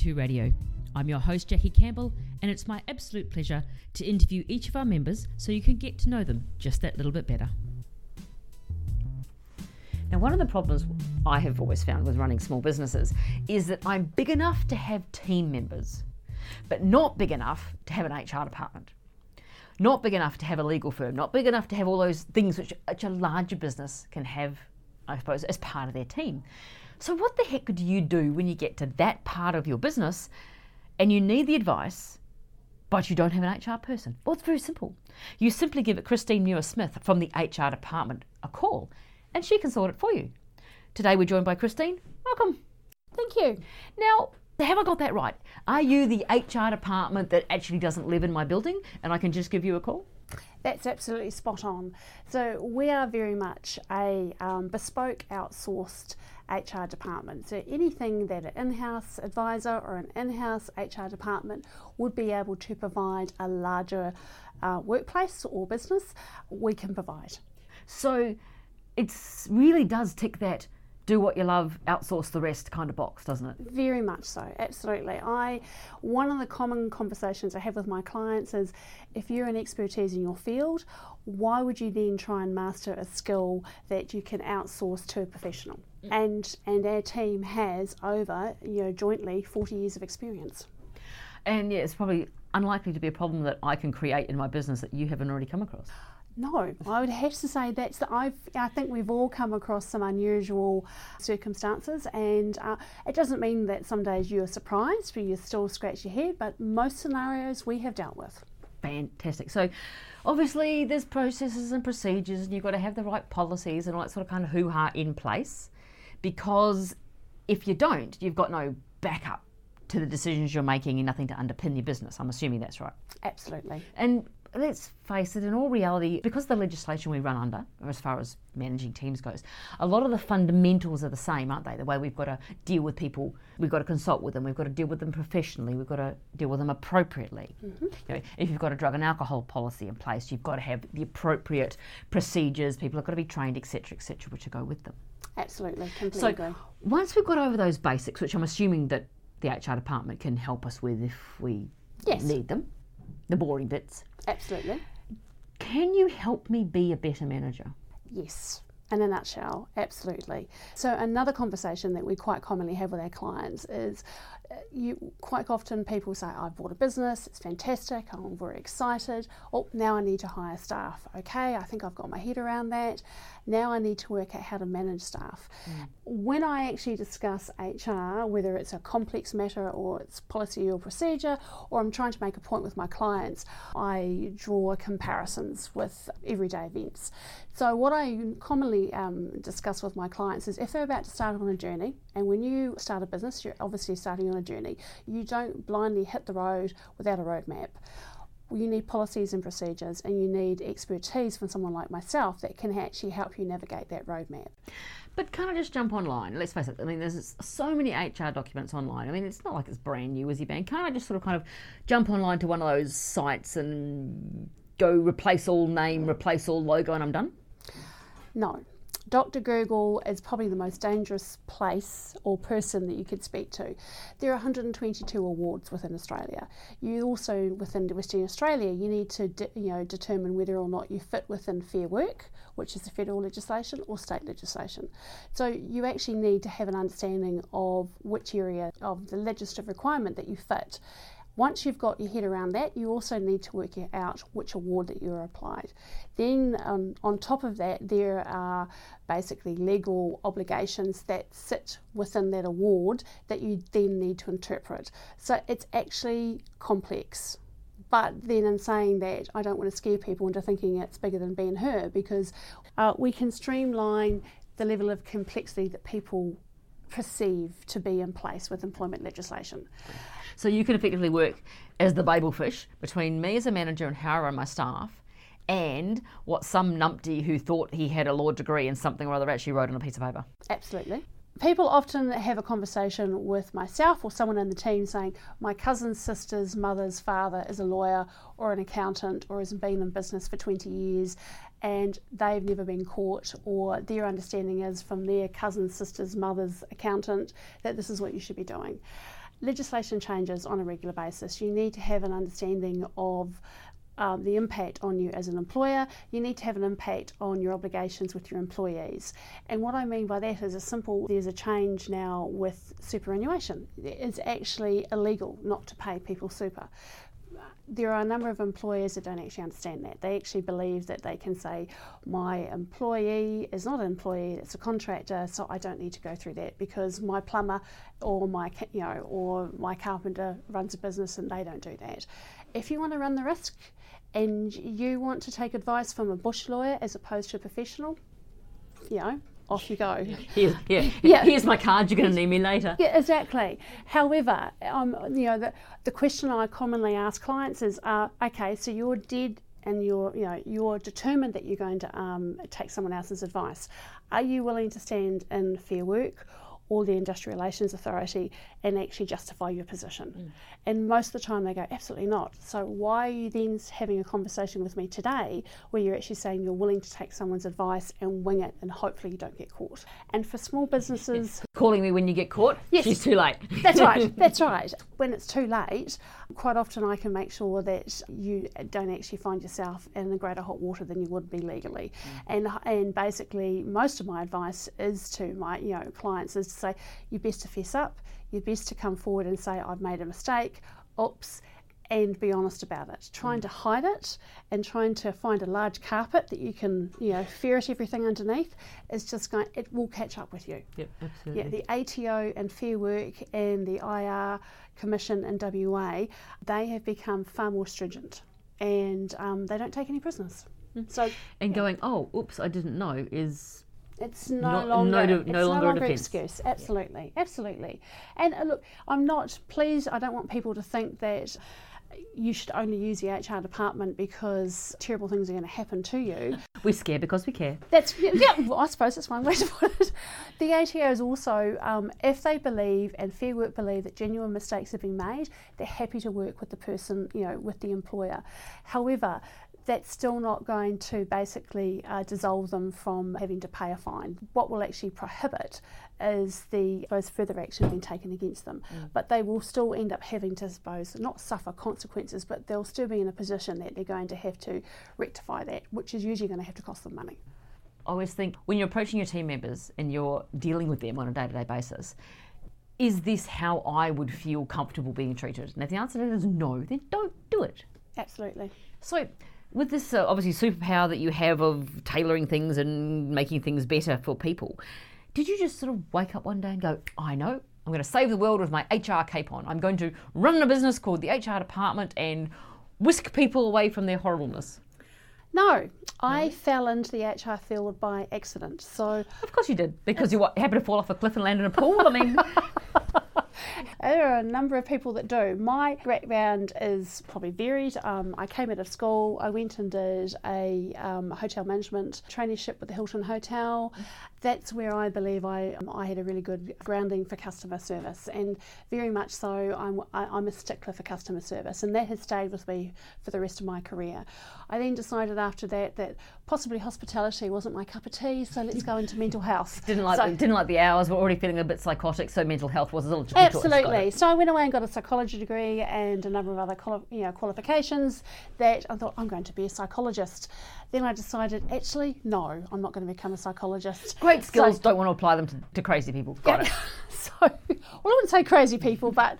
2 Radio. I'm your host, Jackie Campbell, and it's my absolute pleasure to interview each of our members so you can get to know them just that little bit better. Now, one of the problems I have always found with running small businesses is that I'm big enough to have team members, but not big enough to have an HR department. Not big enough to have a legal firm, not big enough to have all those things which a larger business can have, I suppose, as part of their team. So what the heck do you do when you get to that part of your business and you need the advice, but you don't have an HR person? Well, it's very simple. You simply give Christine Muir-Smith from the HR department a call, and she can sort it for you. Today we're joined by Christine. Welcome. Thank you. Now, have I got that right? Are you the HR department that actually doesn't live in my building and I can just give you a call? That's absolutely spot on. So we are very much a bespoke outsourced HR department. So anything that an in-house advisor or an in-house HR department would be able to provide a larger workplace or business, we can provide. So it really does tick that do what you love, outsource the rest kind of box, doesn't it? Very much so, absolutely. One of the common conversations I have with my clients is, if you're an expertise in your field, why would you then try and master a skill that you can outsource to a professional? And our team has over, jointly 40 years of experience. And yeah, it's probably unlikely to be a problem that I can create in my business that you haven't already come across. No, I would have to say I think we've all come across some unusual circumstances, and it doesn't mean that some days you're surprised, but you still scratch your head, but most scenarios we have dealt with. Fantastic. So obviously there's processes and procedures, and you've got to have the right policies and all that sort of kind of hoo-ha in place, because if you don't, you've got no backup to the decisions you're making and nothing to underpin your business. I'm assuming that's right. Absolutely. And let's face it, in all reality, because the legislation we run under, as far as managing teams goes, a lot of the fundamentals are the same, aren't they? The way we've got to deal with people, we've got to consult with them, we've got to deal with them professionally, we've got to deal with them appropriately. Mm-hmm. If you've got a drug and alcohol policy in place, you've got to have the appropriate procedures, people have got to be trained, etc., which will go with them. Absolutely, completely agree. Once we've got over those basics, which I'm assuming that the HR department can help us with if we need them, the boring bits. Absolutely. Can you help me be a better manager? Yes, in a nutshell, absolutely. So another conversation that we quite commonly have with our clients is quite often people say, I've bought a business, it's fantastic, I'm very excited. Oh, now I need to hire staff. Okay, I think I've got my head around that. Now I need to work out how to manage staff. When I actually discuss HR, whether it's a complex matter or it's policy or procedure, or I'm trying to make a point with my clients, I draw comparisons with everyday events. So what I commonly discuss with my clients is, if they're about to start on a journey, and when you start a business, you're obviously starting on a journey, you don't blindly hit the road without a roadmap. You need policies and procedures, and you need expertise from someone like myself that can actually help you navigate that roadmap. But can't I just jump online? Let's face it, I mean, there's so many HR documents online. I mean, it's not like it's brand new, Bank. Can't I just sort of kind of jump online to one of those sites and go replace all name, replace all logo, and I'm done? No. Dr. Google is probably the most dangerous place or person that you could speak to. There are 122 awards within Australia. You also, within Western Australia, you need to determine whether or not you fit within Fair Work, which is the federal legislation, or state legislation. So you actually need to have an understanding of which area of the legislative requirement that you fit. Once you've got your head around that, you also need to work out which award that you're applied. Then on top of that, there are basically legal obligations that sit within that award that you then need to interpret. So it's actually complex. But then in saying that, I don't want to scare people into thinking it's bigger than Ben-Hur, because we can streamline the level of complexity that people perceive to be in place with employment legislation. So you can effectively work as the babelfish between me as a manager and how I run my staff, and what some numpty who thought he had a law degree in something or other actually wrote on a piece of paper. Absolutely. People often have a conversation with myself or someone in the team saying, my cousin's sister's mother's father is a lawyer or an accountant or has been in business for 20 years and they've never been caught, or their understanding is from their cousin's sister's mother's accountant that this is what you should be doing. legislation changes on a regular basis. You need to have an understanding of the impact on you as an employer. You need to have an impact on your obligations with your employees. And what I mean by that is there's a change now with superannuation. It's actually illegal not to pay people super. There are a number of employers that don't actually understand that. They actually believe that they can say, my employee is not an employee, it's a contractor, so I don't need to go through that because my plumber or my carpenter runs a business and they don't do that. If you want to run the risk and you want to take advice from a bush lawyer as opposed to a professional, off you go. Here's my card, you're going to need me later. Yeah, exactly. However, the question I commonly ask clients is, okay, so you're dead and you're determined that you're going to take someone else's advice. Are you willing to stand in Fair Work or the Industrial Relations Authority and actually justify your position? And most of the time they go, absolutely not. So why are you then having a conversation with me today where you're actually saying you're willing to take someone's advice and wing it and hopefully you don't get caught? And for small businesses... Calling me when you get caught? Yes. She's too late. That's right, that's right. When it's too late, quite often I can make sure that you don't actually find yourself in greater hot water than you would be legally. And basically most of my advice is to my clients is to say, you're best to fess up, you're best to come forward and say, I've made a mistake, oops, and be honest about it. Trying to hide it and trying to find a large carpet that you can, ferret everything underneath is it will catch up with you. Yep, absolutely. Yeah, the ATO and Fair Work and the IR Commission in WA, they have become far more stringent and they don't take any prisoners. So going, oh, oops, I didn't know is... It's no longer an excuse. Absolutely, absolutely. And look, I'm not pleased. I don't want people to think that you should only use the HR department because terrible things are going to happen to you. We're scared because we care. Well, I suppose that's one way to put it. The ATO is also, if they believe and Fair Work believe that genuine mistakes have been made, they're happy to work with the person, with the employer. However, that's still not going to basically dissolve them from having to pay a fine. What will actually prohibit is further action being taken against them. But they will still end up having to, not suffer consequences, but they'll still be in a position that they're going to have to rectify that, which is usually going to have to cost them money. I always think when you're approaching your team members and you're dealing with them on a day-to-day basis, is this how I would feel comfortable being treated? And if the answer to that is no, then don't do it. Absolutely. So, with this obviously superpower that you have of tailoring things and making things better for people, did you just sort of wake up one day and go, I know, I'm going to save the world with my HR cape on. I'm going to run a business called the HR department and whisk people away from their horribleness? No, I fell into the HR field by accident. So of course you did, because you happened to fall off a cliff and land in a pool. I mean... There are a number of people that do. My background is probably varied. I came out of school, I went and did a hotel management traineeship with the Hilton Hotel. That's where I believe I had a really good grounding for customer service, and very much so I'm a stickler for customer service, and that has stayed with me for the rest of my career. I then decided after that possibly hospitality wasn't my cup of tea, so let's go into mental health. Didn't like the hours, were already feeling a bit psychotic, so mental health was a little Absolutely. So I went away and got a psychology degree and a number of other qualifications that I thought, I'm going to be a psychologist. Then I decided, actually, no, I'm not going to become a psychologist. Great skills, don't want to apply them to crazy people. Got it. So, well, I wouldn't say crazy people, but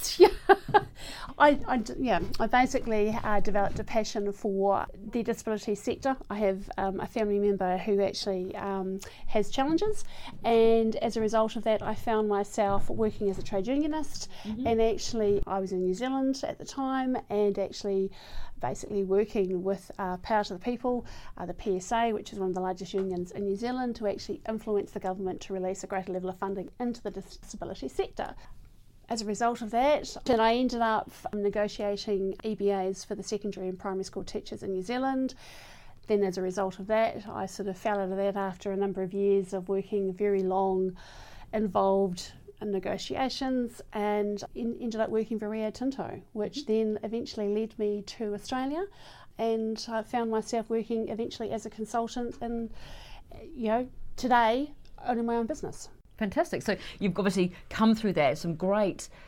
I basically developed a passion for the disability sector. I have a family member who actually has challenges, and as a result of that, I found myself working as a trade unionist, and actually I was in New Zealand at the time, and actually basically working with Power to the People, the PSA, which is one of the largest unions in New Zealand, to actually influence the government to release a greater level of funding into the disability sector. As a result of that, I ended up negotiating EBAs for the secondary and primary school teachers in New Zealand. Then as a result of that, I sort of fell out of that after a number of years of working very long, involved in negotiations, and ended up working for Rio Tinto, which then eventually led me to Australia, and I found myself working eventually as a consultant, and today owning my own business. Fantastic. So you've obviously come through that, some great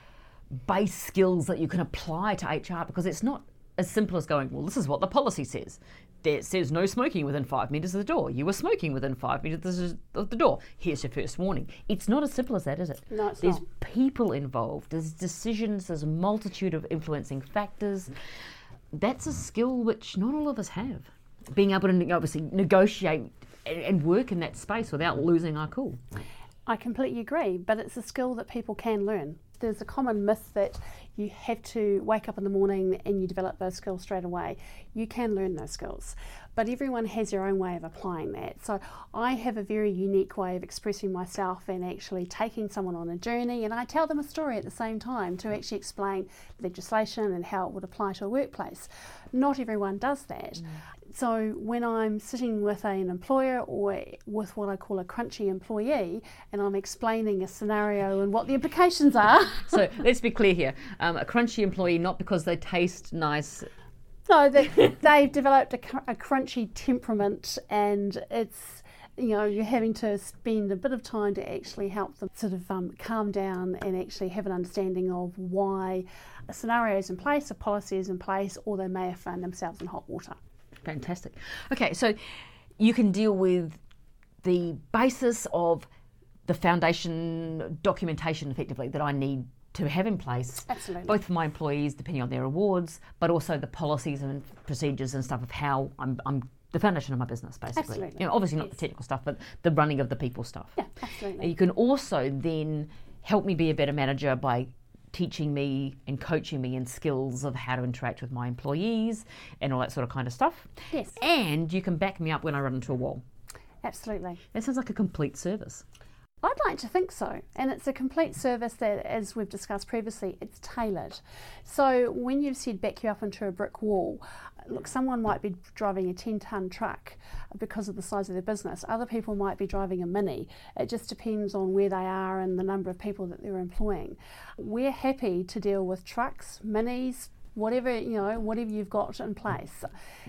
base skills that you can apply to HR, because it's not as simple as going, well, this is what the policy says. It says no smoking within 5 metres of the door. You were smoking within 5 metres of the door. Here's your first warning. It's not as simple as that, is it? No, it's There's not. people involved. There's decisions. There's a multitude of influencing factors. That's a skill which not all of us have. Being able to obviously negotiate and work in that space without losing our cool. I completely agree, but it's a skill that people can learn. There's a common myth that you have to wake up in the morning and you develop those skills straight away. You can learn those skills, but everyone has their own way of applying that. So I have a very unique way of expressing myself and actually taking someone on a journey, and I tell them a story at the same time to actually explain legislation and how it would apply to a workplace. Not everyone does that. So when I'm sitting with an employer or with what I call a crunchy employee and I'm explaining a scenario and what the implications are. So let's be clear here. A crunchy employee, not because they taste nice. No, they've developed a crunchy temperament, and it's, you know, you're having to spend a bit of time to actually help them sort of calm down and actually have an understanding of why a scenario is in place, a policy is in place, or they may have found themselves in hot water. Fantastic. Okay, so you can deal with the basis of the foundation documentation effectively that I need to have in place. Absolutely. Both for my employees, depending on their awards, but also the policies and procedures and stuff of how I'm the foundation of my business, basically. Absolutely. You know, obviously not the technical stuff, but the running of the people stuff. Yeah, absolutely. You can also then help me be a better manager by teaching me and coaching me in skills of how to interact with my employees and all that sort of kind of stuff. Yes. And you can back me up when I run into a wall. Absolutely. That sounds like a complete service. I'd like to think so, and it's a complete service that, as we've discussed previously, it's tailored. So when you've said back you up into a brick wall, look, someone might be driving a 10-tonne truck because of the size of their business. Other people might be driving a Mini. It just depends on where they are and the number of people that they're employing. We're happy to deal with trucks, Minis, whatever you've got in place.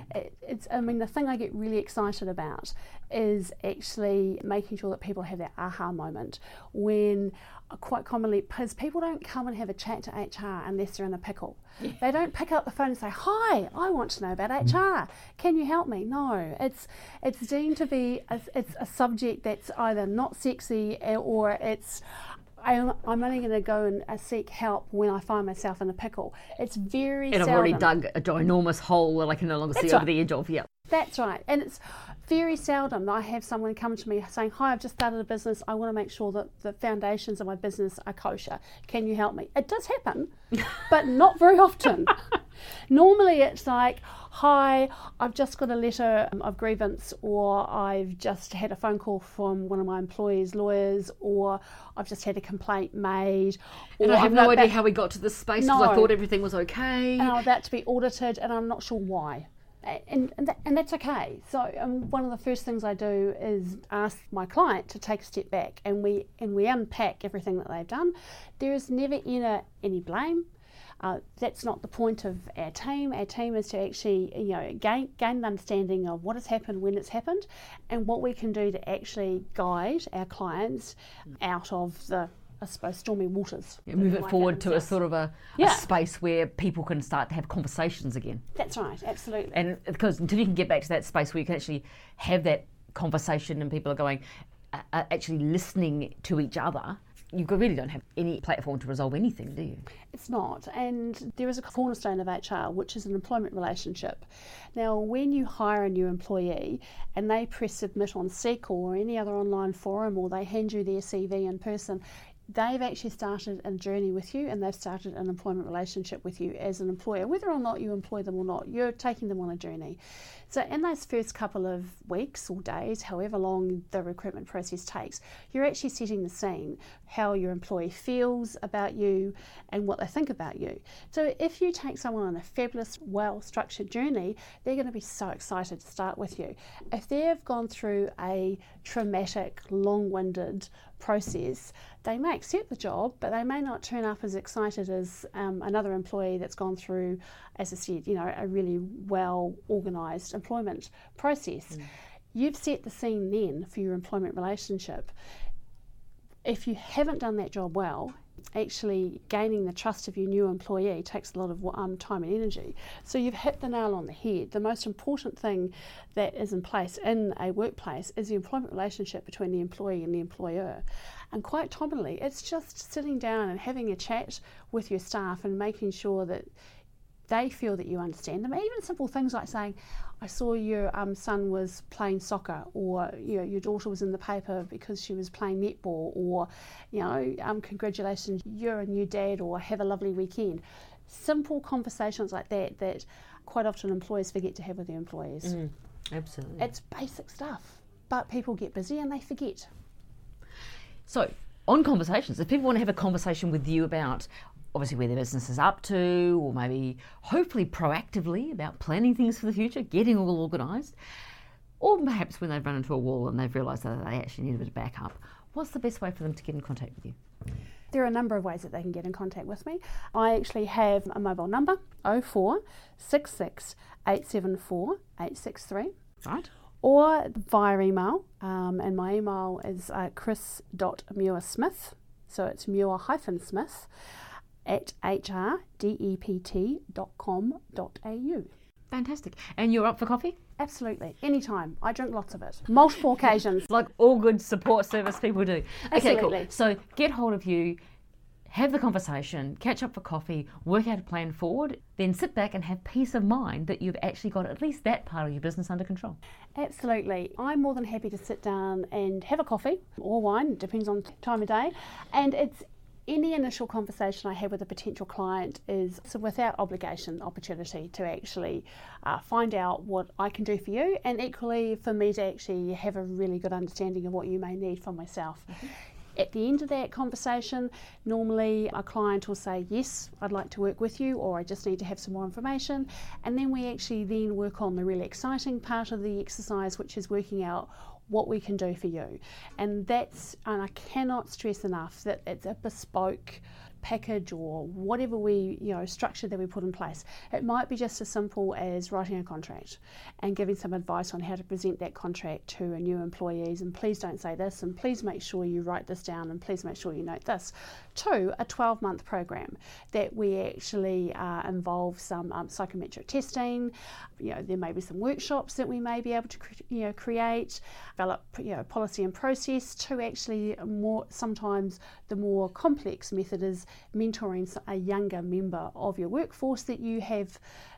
The thing I get really excited about is actually making sure that people have that aha moment when, quite commonly, because people don't come and have a chat to HR unless they're in a pickle. Yeah. They don't pick up the phone and say, "Hi, I want to know about HR. Can you help me?" No, it's deemed to be it's a subject that's either not sexy or it's I'm only going to go and seek help when I find myself in a pickle. It's very and seldom. I've already dug a ginormous hole that I can no longer see over the edge of. Yeah. That's right. And it's very seldom that I have someone come to me saying, "Hi, I've just started a business. I want to make sure that the foundations of my business are kosher. Can you help me?" It does happen, but not very often. Normally it's like, "Hi, I've just got a letter of grievance," or "I've just had a phone call from one of my employees' lawyers," or "I've just had a complaint made." And I have no idea how we got to this space because I thought everything was okay. And I'm about to be audited and I'm not sure why. And that's okay. So one of the first things I do is ask my client to take a step back, and we unpack everything that they've done. There is never any blame. That's not the point of our team. Our team is to actually gain an understanding of what has happened, when it's happened, and what we can do to actually guide our clients out of the, I suppose, stormy waters. Yeah, move it forward to a sort of a space where people can start to have conversations again. That's right, absolutely. And because until you can get back to that space where you can actually have that conversation and people are going, actually listening to each other, you really don't have any platform to resolve anything, do you? It's not. And there is a cornerstone of HR, which is an employment relationship. Now, when you hire a new employee and they press submit on Seek or any other online forum, or they hand you their CV in person, they've actually started a journey with you, and they've started an employment relationship with you as an employer. Whether or not you employ them or not, you're taking them on a journey. So in those first couple of weeks or days, however long the recruitment process takes, you're actually setting the scene, how your employee feels about you and what they think about you. So if you take someone on a fabulous, well-structured journey, they're going to be so excited to start with you. If they've gone through a traumatic, long-winded process, they may accept the job, but they may not turn up as excited as another employee that's gone through, as I said, a really well-organised employment process. You've set the scene then for your employment relationship. If you haven't done that job well, Actually gaining the trust of your new employee takes a lot of time and energy. So you've hit the nail on the head. The most important thing that is in place in a workplace is the employment relationship between the employee and the employer. And quite commonly, it's just sitting down and having a chat with your staff and making sure that they feel that you understand them. Even simple things like saying, I saw your son was playing soccer, or your daughter was in the paper because she was playing netball, or congratulations, you're a new dad, or have a lovely weekend. Simple conversations like that quite often employers forget to have with their employees. Absolutely. It's basic stuff, but people get busy and they forget. So, on conversations, if people want to have a conversation with you about obviously where their business is up to, or maybe hopefully proactively about planning things for the future, getting all organised, or perhaps when they've run into a wall and they've realised that they actually need a bit of backup, what's the best way for them to get in contact with you? There are a number of ways that they can get in contact with me. I actually have a mobile number, 0466 874 863. Right. Or via email, and my email is chris.muirsmith, so it's muir-smith at hrdept.com.au. Fantastic. And you're up for coffee? Absolutely. Anytime. I drink lots of it. Multiple occasions. Like all good support service people do. Okay, Absolutely. cool. So get hold of you, have the conversation, catch up for coffee, work out a plan forward, then sit back and have peace of mind that you've actually got at least that part of your business under control. Absolutely. I'm more than happy to sit down and have a coffee or wine, depends on the time of day, and it's any initial conversation I have with a potential client is without obligation opportunity to actually find out what I can do for you, and equally for me to actually have a really good understanding of what you may need from myself. At the end of that conversation, normally a client will say, yes, I'd like to work with you, or I just need to have some more information. And then we actually then work on the really exciting part of the exercise, which is working out what we can do for you. And I cannot stress enough that it's a bespoke package or whatever structure that we put in place. It might be just as simple as writing a contract and giving some advice on how to present that contract to a new employees, and please don't say this, and please make sure you write this down, and please make sure you note this, to a 12-month program that we actually involve some psychometric testing. There may be some workshops that we may be able to create, develop policy and process to actually sometimes the more complex method is mentoring a younger member of your workforce that you have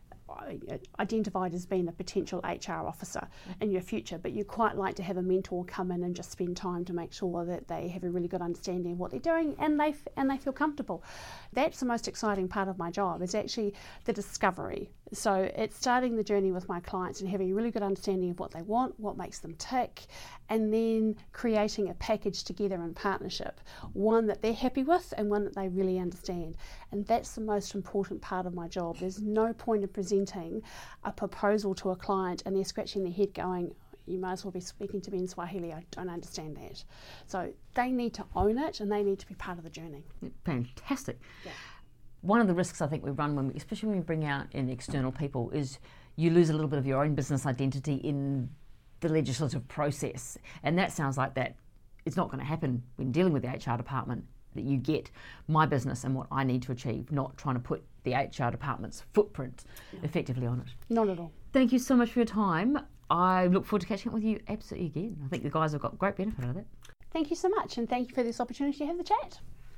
identified as being a potential HR officer in your future, but you quite like to have a mentor come in and just spend time to make sure that they have a really good understanding of what they're doing and they feel comfortable. That's the most exciting part of my job, is actually the discovery. So it's starting the journey with my clients and having a really good understanding of what they want, what makes them tick, and then creating a package together in partnership, one that they're happy with and one that they really understand. And that's the most important part of my job. There's no point in presenting a proposal to a client and they're scratching their head going, you might as well be speaking to me in Swahili, I don't understand that. So they need to own it and they need to be part of the journey. Fantastic. Yeah. One of the risks I think we run, especially when we bring out in external people, is you lose a little bit of your own business identity in the legislative process. And that sounds like that it's not going to happen when dealing with the HR department, that you get my business and what I need to achieve, not trying to put the HR department's footprint effectively on it. Not at all. Thank you so much for your time. I look forward to catching up with you absolutely again. I think the guys have got great benefit out of it. Thank you so much, and thank you for this opportunity to have the chat.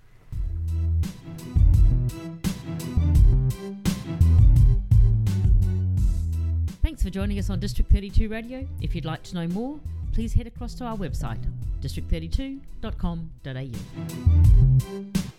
Thanks for joining us on District 32 Radio. If you'd like to know more, please head across to our website, district32.com.au.